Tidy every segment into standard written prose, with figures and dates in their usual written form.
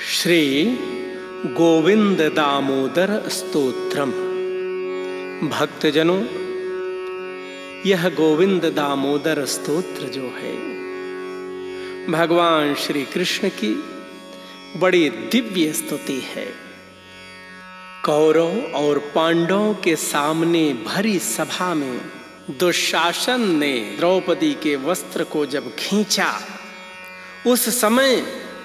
श्री गोविंद दामोदर स्तोत्रम। भक्तजनों, यह गोविंद दामोदर स्तोत्र जो है भगवान श्री कृष्ण की बड़ी दिव्य स्तुति है। कौरव और पांडवों के सामने भरी सभा में दुशासन ने द्रौपदी के वस्त्र को जब खींचा, उस समय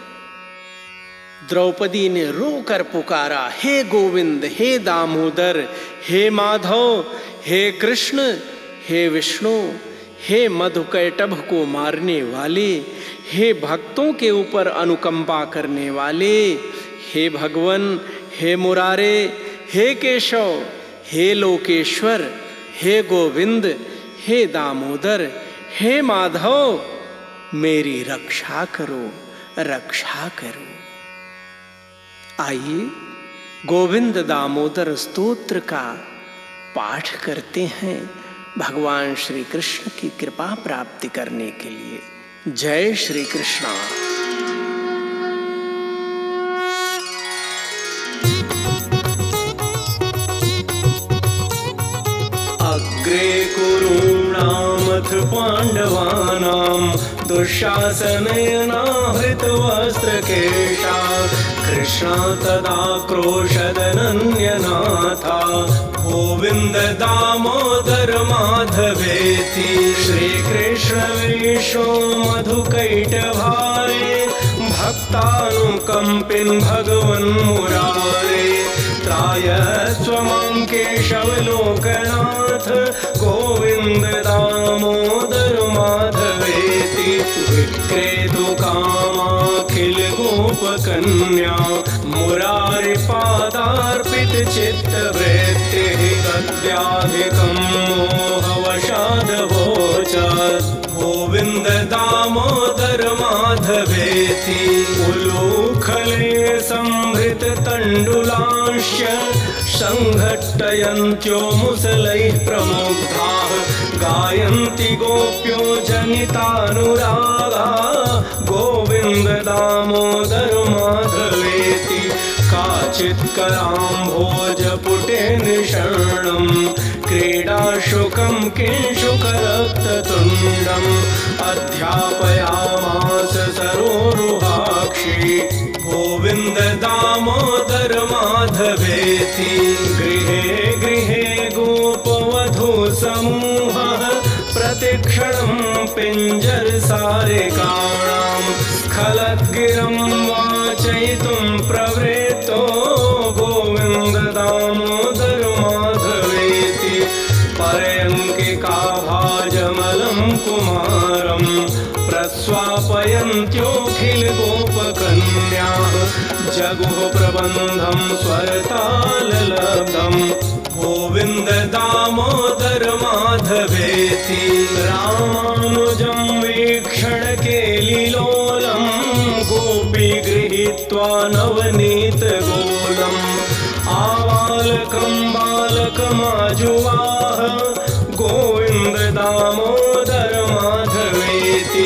द्रौपदी ने रोकर पुकारा, हे गोविंद, हे दामोदर, हे माधव, हे कृष्ण, हे विष्णु, हे मधुकैटभ को मारने वाले, हे भक्तों के ऊपर अनुकंपा करने वाले, हे भगवन, हे मुरारे, हे केशव, हे लोकेश्वर, हे गोविंद, हे दामोदर, हे माधव, मेरी रक्षा करो, रक्षा करो। आइए गोविंद दामोदर स्तोत्र का पाठ करते हैं भगवान श्री कृष्ण की कृपा प्राप्ति करने के लिए। जय श्री कृष्ण। अग्रे कुरूणामथ पांडवानां दुःशासनेनाहृत वस्त्रकेशा कृष्णा तदाक्रोशदनन्यनाथा गोविंद दामोदर माधवेति श्रीकृष्ण विष्णु मधुकैटभारे भक्तानुकंपिन् भगवन् मुरारे त्रायस्त्वं केशव लोकनाथ गोविंद दामोदर माधवेति विक्रेतु कामाखिल गोपकन्या मुरारि पादार्पित चित्तवृत्तिः तद्याधिकं मोहवशादवोचात् गोविंद दामोदर माधवेति उलूखले संभृत तण्डुलांश्च संघट्टयन्त्यो मुसलैः प्रमुग्धाः गायन्ति गोप्यो जनितानुरागा गोविंद दामोदर माधवेति काचित् कराम्भोजपुटे निषण्णं क्रीडाशुकं किंशुकरक्ततुण्डम् अध्यापयामास सरोरुहाक्षी गोविंद दामोदर माधवेति गृहे गृहे गोपवधू समूहः प्रतिक्षणं पिञ्जरसारिकाणां स्खलद्गिरं वाचयितुं प्रवृत्तो गोविंद दामोदर माधवेति पर्यङ्किकाभाजमलं कुमारं प्रस्वापयन्त्योऽखिल गोपकन्याः जगुः प्रबन्धं स्वरताललब्धं गोविंद दामोदर माधवेति रामानुजं वीक्षण केलिलोलं गोपी गृहीत्वा नवनीतगोलम् आबालकं बालकमाजुवाह गोविंद दामोदर माधवेति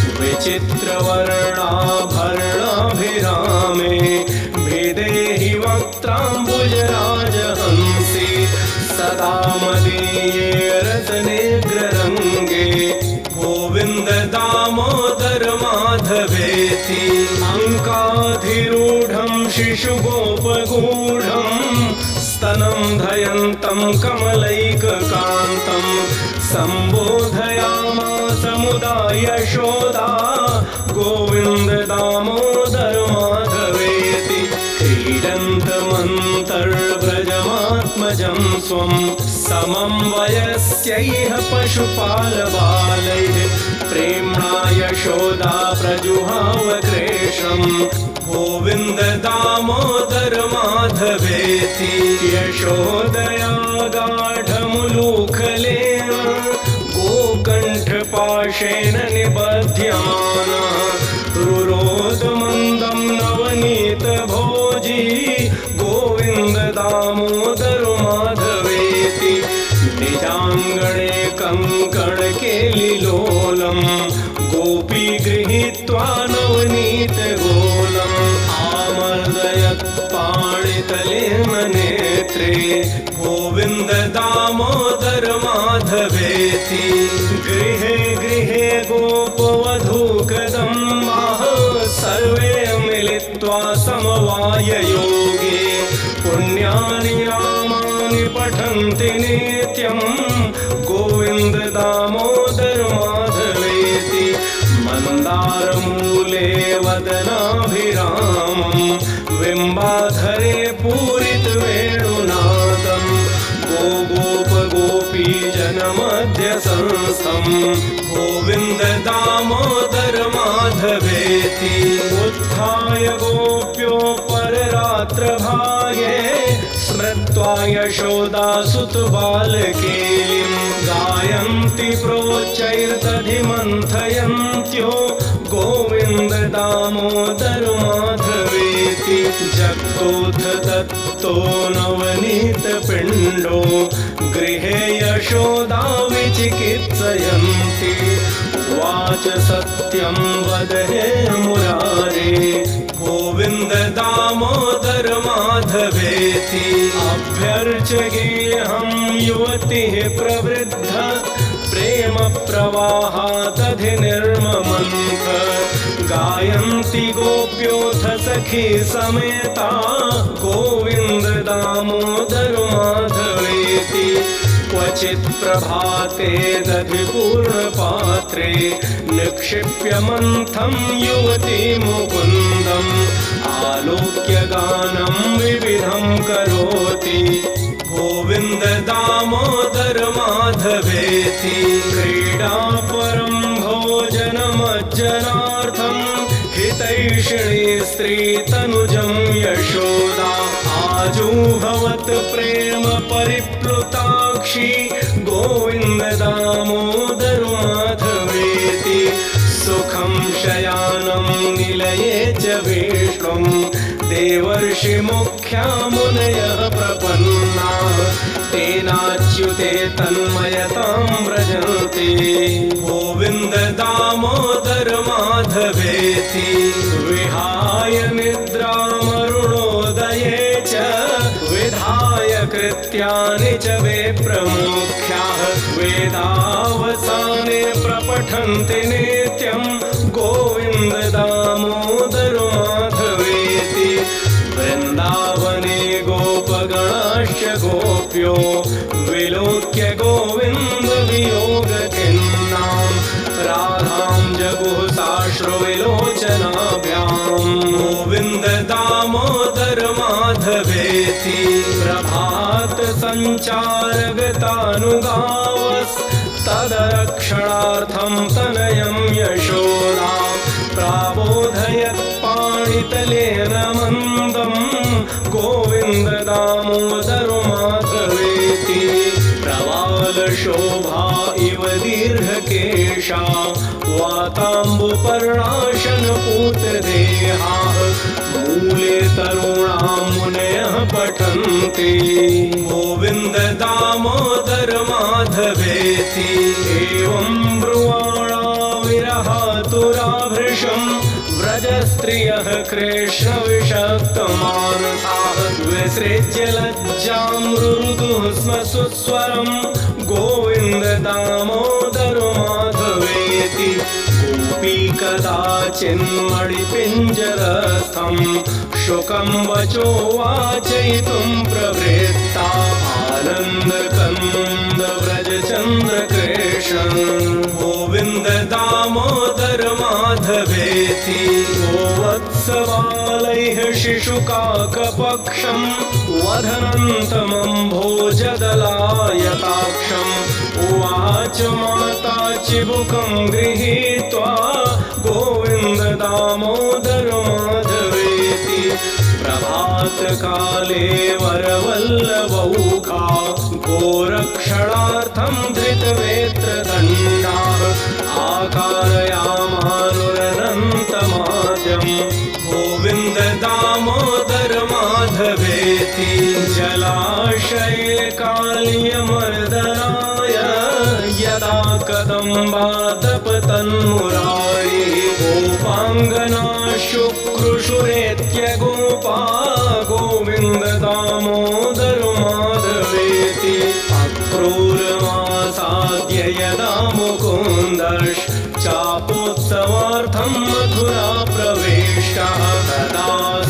विचित्रवर्णाभरणाभिरामे भिदेहि वक्त्राम्बुजराजहंसि सदा मदीये रत्नेऽग्ररङ्गे गोविंद दामोदर माधवेति अङ्काधिरूढं शिशुगोपगूढं स्तनं धयन्तं कमलैककान्तं सम्बोधयामास मुदा यशोदा गोविंद दामोदर माधवेति क्रीडन्तमन्तर्व्रजमात्मजं स्वं समं वयस्यैः पशुपालबालैः प्रेम्णा यशोदा प्रजुहाव कृष्णं गोविंद दामोदर माधवेति यशोदया गाढमुलूखलेन गोकण्ठपाशेन निबध्यमाना रुरोदमन्दं नवनीतभोजी गोविंद दामोदर माधवेति निजाङ्गणे कङ्कणकेलिलोलं गोपी गृहीत्वा नवनीतगोलम् पाणितलेन नेत्रे गोविन्द दामोदर माधवेति गृहे गृहे गोपवधूकदम्बाः सर्वे मिलित्वा समवाययोगे पुण्यानि नामानि पठन्ति नित्यं गोविन्द दामोदर माधवेति मन्दारमूले वदनाभिरामं बिम्बाधरे पूरितवेणुनादं गोपीजनमध्यसंस्थं गोविन्द दामोदर माधवेति उत्थाय गोप्यो पररात्रभागे स्मृत्वा यशोदासुतबालकेलिं गायन्ति प्रोच्चैर्दधिमन्थयन्त्यो गोविन्द दामोदर माधवेति जगतोऽथ दत्तो नवनीतपिण्डो गृहे यशोदा विचिकित्सयन्ति उवाच सत्यं वद हे मुरारे गोविन्द दामोदर माधवेति अभ्यर्चयेऽहं युवतिः प्रवृद्ध प्रेम प्रवाहादधिनिर्ममन्थ गायन्ति गोप्योऽथ सखी समेता गोविन्द दामोदर माधवेति क्वचित् प्रभाते दधिपूर्णपात्रे निक्षिप्य मन्थं युवती मुकुन्दम् आलोक्य गानं विविधं करोति गोविन्द दामोदर माधवेति क्रीडापरं भोजनमज्जनार्थं हितैषिणी स्त्रीतनुजं यशोदा आजूहवत् प्रेम परिप्लुताक्षी गोविन्द दामोदर माधवेति सुखं शयानं निलये च विष्णुं देवर्षिमुख्या मुनयः प्रपन्नाः तेनाच्युते तन्मयतां व्रजन्ति गोविन्द दामोदर माधवेति विहाय निद्रामरुणोदये च विधाय कृत्यानि च वे प्रमुख्याः वेदावसाने प्रपठन्ति नित्यं गोविन्द दामोदर माधवेति वृन्दावने गोपगणाश्च गोप्यो विलोक्य गोविन्द वियोगखिन्नां राधां जगुः साश्रुविलोचनाभ्यां गोविन्द दामोदर माधवेति प्रभात सञ्चारगतानुगावस्तदरक्षणार्थं तनयं यशोदा प्राबोधयत् पाणितलेन मन्दं गोविन्द दामोदर माधवेति प्रवालशोभा इव दीर्घकेशा वाताम्बुपर्णाशनपूतदेहाः मूले तरुणां मुनयः पठन्ति गोविन्द दामोदर माधवेति एवं ब्रुवाणा विरहातुराभृशं व्रजस्त्रियः कृष्णविषक्तमानसाः विसृज्य लज्जां रुरुदुः स्म सुस्वरं गोविन्द दामोदर माधवेति गोपी कदाचिन्मणिपिञ्जरस्थं शुकं वचो वाचयितुं प्रवृत्ता आनन्दकन्द व्रजचन्द्रकृष्ण गोविन्द दामोदर माधवेति गोवत्सबालैः शिशुकाकपक्षं वदनन्तमम्भोजदलायताक्षम् उवाच माता चिबुकं गृहीत्वा गोविन्द दामोदर माधवेति प्रभातकाले वरवल्लभौघा गोरक्षणार्थं धृतवेत्रदण्डाः आकारयामानुरनन्तमाद्यं गोविन्द दामोदर माधवेति जलाशये काल्यमर्दनाय यदा कदम्बादपतन्मुरारिः गोपाङ्गना शुक्रुषुरेत्य गोपा गोविंद दामोदर माधवेति अक्रूरमासाद्य यदा मुकुन्दश्चापोत्सवार्थं मथुरा प्रवेशः तदा स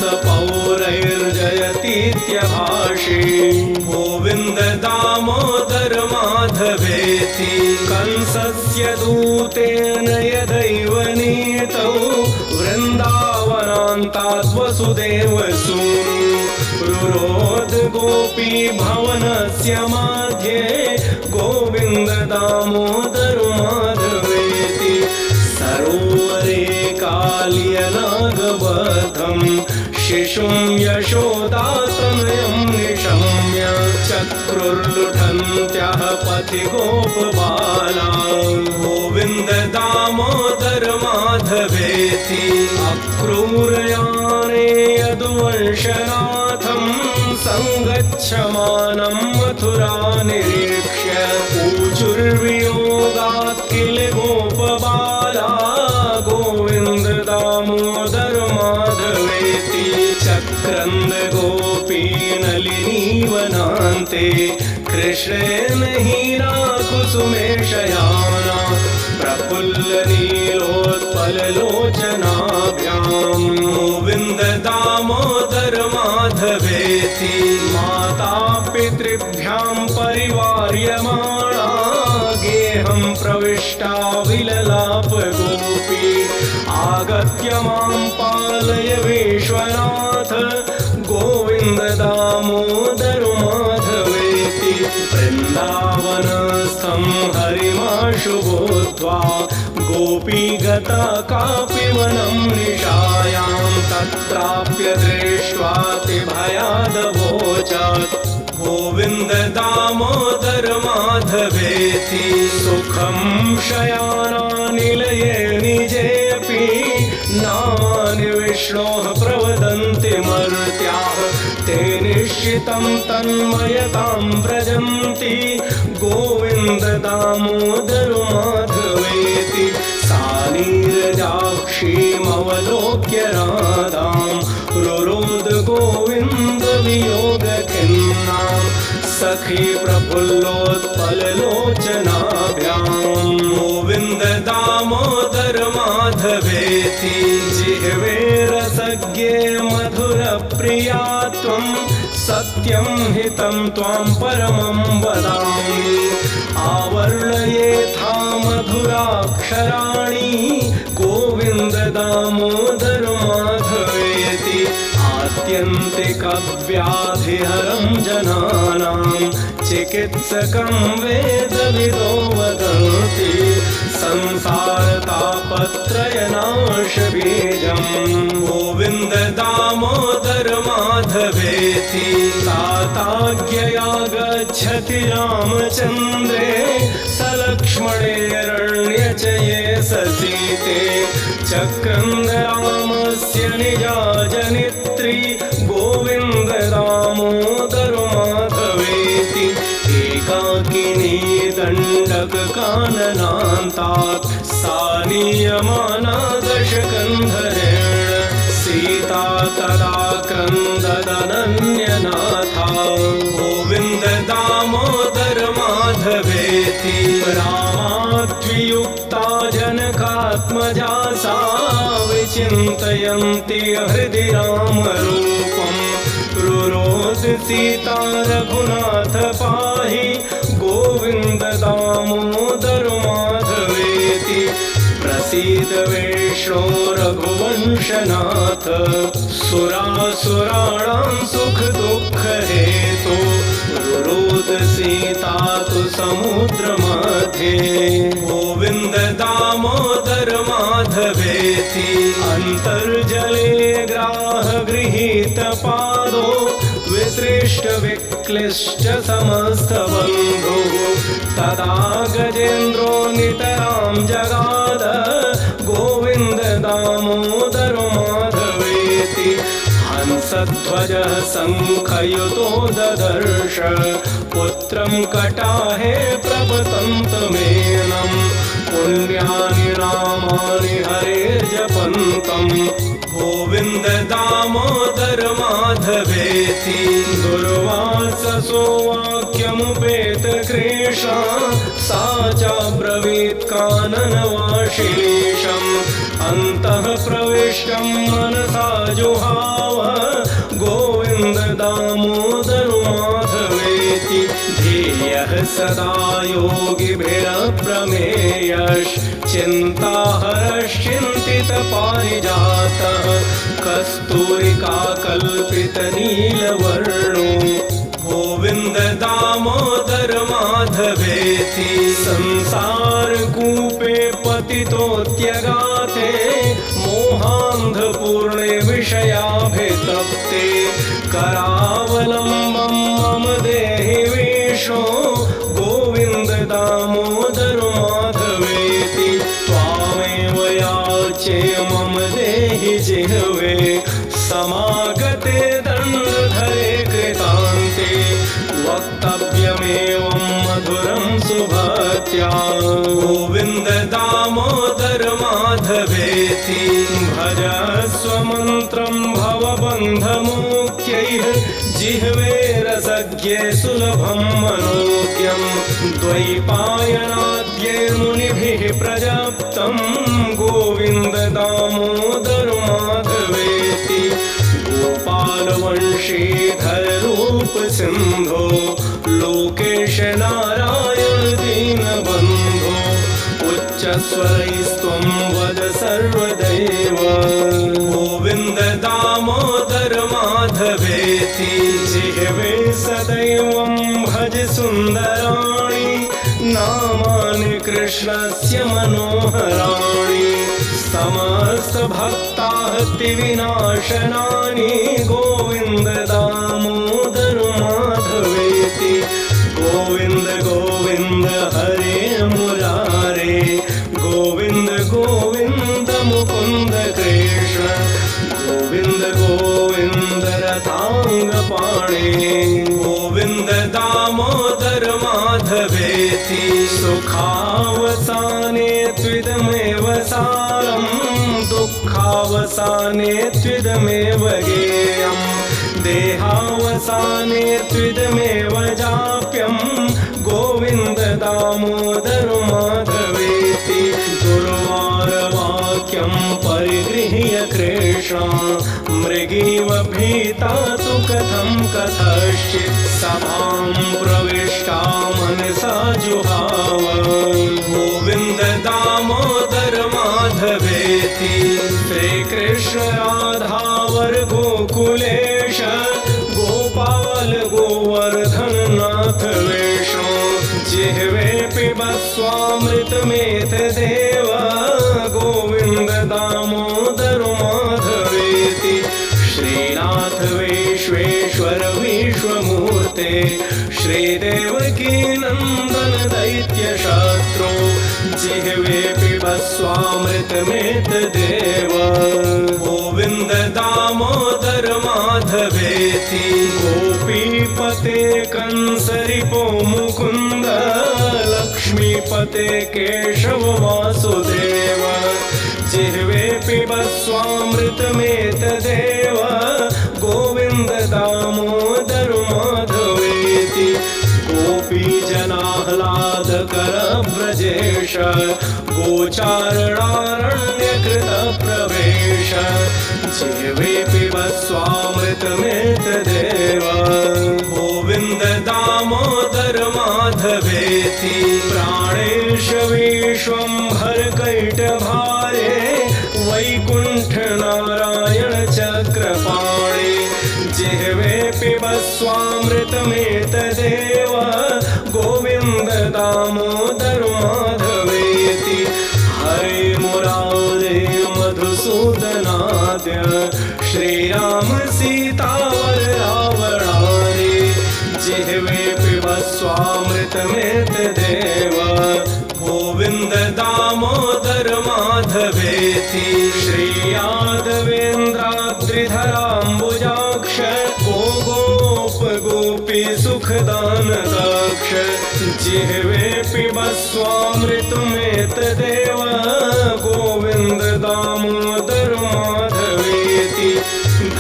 पौरैर्जयतीत्यभाषे गोविंद दामोदर माधवेति कंसस्य दूतेन यदैव नीतौ वृन्दावनान्तात् वसुदेवसूनु रुरोध गोपी भवनस्य मध्ये गोविंद दामोदर माधवेति सरोवरे काल्यनागबद्धं शिशुं यशोदातनयं निशम्य चक्रुर्लुठन्त्यः पथि गोपबाला गोविंद दामोदर माधवेति अक्रूरयाने यदुवंशनाथं संगच्छमानं मथुरा निरीक्ष्य ऊचुर्वियोगात् किल गोपबाला गोविंद दामोदर माधवेति चक्रन्द गोपी नलिनीवनान्ते कृष्णेन हीरा कुसुमे शयाना प्रफुल्ल नीलोत्पललोचनाभ्यां गोविंद दामोदर माधवेति माता पितृभ्यां परिवार्यमाणा गेहं प्रविष्टा विललाप गोपी आगत्य मां पालय विश्वनाथ गोविंद दामोदर माधवेति वृन्दावनस्थं हरिमाशु बोद्ध्वा गोपी गता कापि वनं निशायां तत्राप्य दृष्ट्वा भयादवोचत् गोविंद दामोदर माधवेति सुखं शयानानिलये निजेऽपि नामानि विष्णोः प्रवदन्ति मर्त्याः ते निश्चितं तन्मयतां व्रजन्ति गोविंद दामोदर माधवेति सा नीरजाक्षीमवलोक्य राधां रुरोध गोविंद वियोगखिन्नां सखी प्रफुल्लोत्पललोचनाभ्यां गोविंद दामोदर माधवेति जिह्वे रसज्ञे मधुरप्रिया त्वं सत्यं हितं त्वां परमं वदामि आवर्णयेथा मधुराक्षराणि गोविंद दामोदर माधवेति आत्यन्तिकव्याधिहरं जनानां चिकित्सकं वेदविदो वदन्ति संसारतापत्रयनाशबीजं गोविंद दामोदर माधवेति ताताज्ञया गच्छति रामचन्द्रे सलक्ष्मणेरण्यचये ससीते चक्रन्द रामस्य निजा जनित्री गोविंद दामोदर माधवेति एकाकिनी दण्डककाननान्तात् सा नीयमाना दशकन्धरेण सीता तदा क्रन्ददनन्यनाथा गोविंद दामोदर माधवेति रामाद्वियुक्ता जनकात्मजा सा विचिन्तयन्ति हृदि रामरूपम् रुरोध सीता रघुनाथ पाहि गोविंद दामोदर माधवेति प्रसीद विष्णो रघुवंशनाथ सुरासुराणां सुख दुःख हेतु रुरोध सीता तु समुद्र मध्ये गोविंद दामोदर माधवेति अंतर्जले ग्राह गृहीत पादो विसृष्ट विक्लिष्ट समस्त बन्धुः तदा गजेन्द्रो नितरां जगाद गोविंद दामोदर माधवेति हंसध्वजः शङ्खयुतो ददर्श पुत्रं कटाहे प्रपतन्तमेनं पुण्यानि नामानि हरेर्जपन्तं गोविंद दामोदर माधवेति दुर्वाससो वाक्यमुपेत कृष्णा सा चाब्रवीत् काननवाशीशम् अन्तः प्रविष्टं मनसा जुहाव गोविंद दामोदर माधवेति ध्येयः सदा योगिभिरप्रमेयश्चिन्ताहरश्चिन्तितपारिजातः कस्तूरिकाकल्पितनीलवर्णो गोविंद दामोदर माधवेति संसारकूपे पतितोऽत्यगाते मोहान्धपूर्णे विषयाभितप्ते करावलम्बं मम देहि विष्णो गोविंद दामोदर माधवेति त्वामेव याचे मम देहि जिह्वे समागते दण्डधरे कृतान्ते वक्तव्यमेवं मधुरं सुभक्त्या गोविंद दामोदर माधवेति भजस्व मन्त्रं भवबन्धमुख्यैः जिह्वे रसज्ञे सुलभं मनोज्ञं द्वैपायनाद्यैर्मुनिभिः प्रजप्तं गोविंद दामोदर माधवेति गोपालवंशीधर रूप सिंधो लोकेश नारायण दीनबन्धो उच्चस्वरैस्त्वं वद सर्वदैव गोविंद दामोदर माधवेति जिह्वे सदैवं भज सुन्दराणि नामानि कृष्णस्य मनोहराणि समस्तभक्तार्तिविनाशनानि गोविंद दामोदर माधवेति गोविंद गोविंद हरे मुरारे गोविंद गोविंद मुकुंद कृष्ण गोविंद गोविंद रथांगपाणे गोविंद दामोदर माधवेति सुखावसाने त्विदमेव सारं दुःखावसाने त्विदमेव गेयं देहावसाने त्विदमेव जाप्यं गोविंद दामोदर माधवेति दुर्वारवाक्यं परिगृह्य कृष्णा मृगीव भीता तु कथं कथश्चित् सभां प्रविष्टा मनसा जुहाव गोविंद दामोदर माधवेति श्रीकृष्ण राधावर गोकुलेश गोपाल गोवर्धन नाथ वेशो जिह्वे पिबस्वामृतमेतदेव गोविंद दामोदर माधवेति श्रीनाथ विश्वेश्वर विश्वमूर्ते श्रीदेवकी नंदन दैत्यशत्रो जिह्वे पिबस्वामृतमेतदेव गोविंद दामोदर माधवेति गोपीपते कंसरिपो मुकुंद लक्ष्मीपते केशव वासुदेव जिह्वे पिबस्वामृतमेतदेव गोविंद दामोदर माधवेति गोपीजनाह्लादकर व्रजेश गोचारणारण्यकृत प्रवेश जिह्वे पिबस्वामृतमेतदेव गोविंद दामोदर माधवेति प्राणेश विश्वंभर कैटभारे वैकुंठ नारायण चक्रपाणे जिह्वे पिबस्वामृतमेतदेव गोविंद दामोदर माधवेति हरे मुरारे मधुसूदनाद्य श्रीराम सीतावर रावणारे जिह्वे पिबस्वामृतमेतदेव गोविंद दामोदर माधवेति श्रीयादवेन्द्राद्रिधराम्बुजाक्ष गोप गोपी सुखदान दक्ष जिह्वे पिबस्वामृतमेतदेव गोविंद दामोदर माधवेति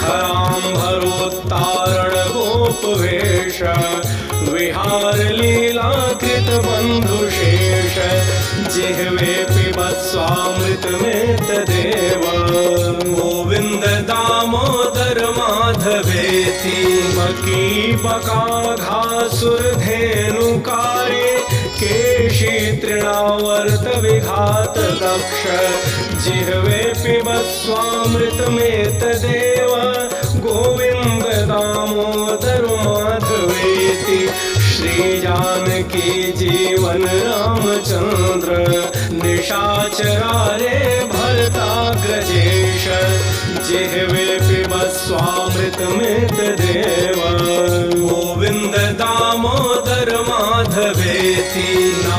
धराम्भरोत्तारण गोपवेश विहार लीला कृत बंधुशेष जिह्वे पिबस्वामृतमेतदेव गोविंद दामोदर माधवेति मकीबकाघासुरधेनुकार्ये केशी तृणावर्त विघात दक्ष जिह्वे पिबस्वामृतमेतदेव गोविंद दामोदर माधवेति श्री जानकी जीवन रामचंद्र निशाचरारे भरताग्रजेश जिह्वे पिबस्वामृतमेतदेव गोविंद दामोदर माधवेति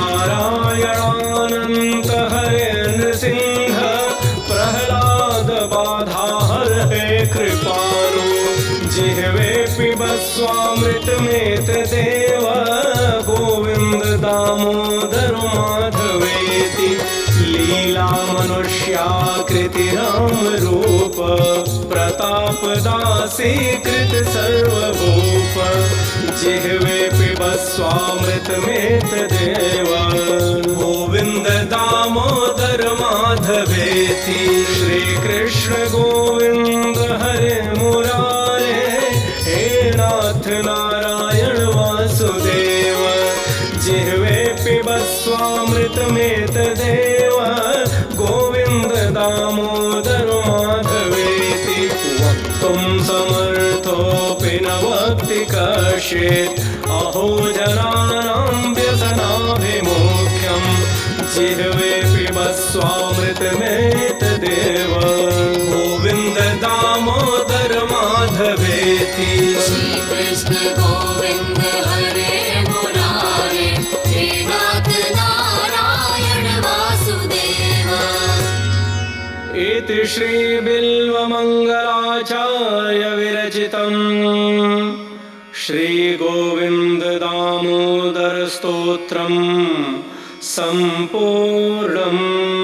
नारायणानंत हरे नृसिंह प्रह्लाद बाधाहर हे कृपालो जिह्वे पिबस्वामृतमेतदेव गोविंद दामोदर माधवेति लीला मनुष्याकृति राम रूप प्रताप दासीकृत सर्वभूप जिह्वे पिबस्वामृतमेतदेव गोविंद दामोदर माधवेति श्री कृष्ण गोविंद हरे मुरारे हे नाथ नारायण वासुदेव जिह्वे पिबस्वामृतमेतदेव गोविंद दामोदर माधवेति वक्तुं समर्थोऽपि न वक्ति कश्चित् अहो जनानां व्यसनाभिमुख्यं जिह्वे पिबस्वामृतमेतदेव गोविंद दामोदर माधवेति श्री कृष्ण गोविंद हरे मुरारे हे नाथ नारायण वासुदेव। इति श्री बिल्वमंगलाचार्य विरचितं श्री गोविंद दामोदर स्तोत्रम् संपूर्णम्।